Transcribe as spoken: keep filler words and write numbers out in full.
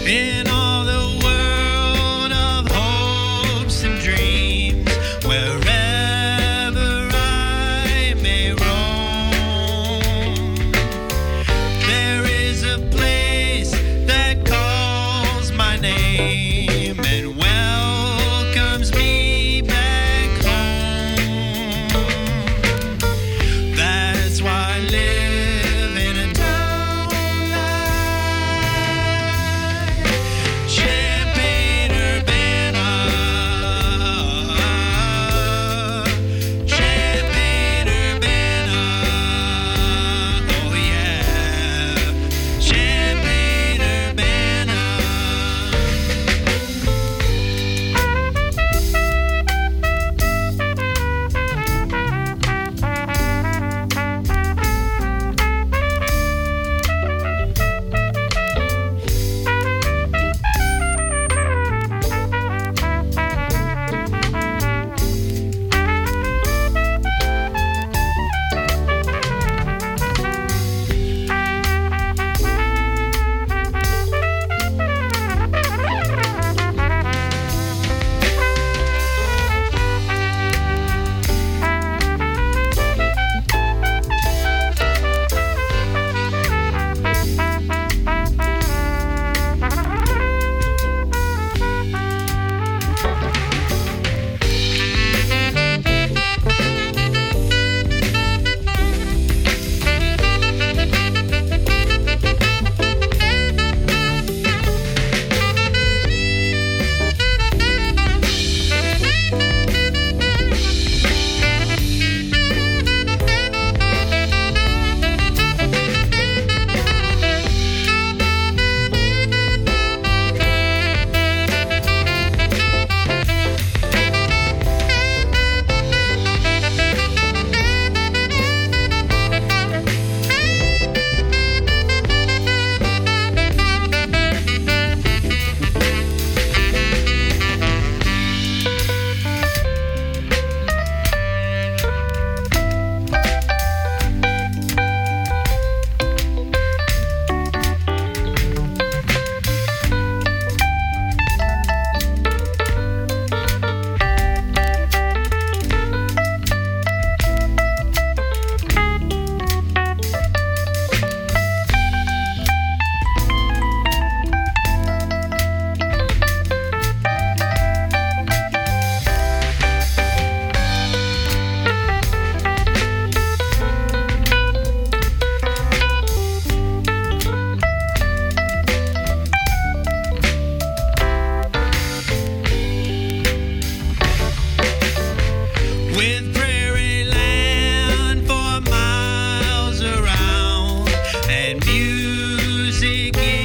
in all the world of hopes and dreams, wherever I may roam, there is a place that calls my name and welcomes me back home. That's why I live in a town like Champaign-Urbana, Champaign-Urbana, oh yeah, Champaign-Urbana. With prairie land for miles around and music in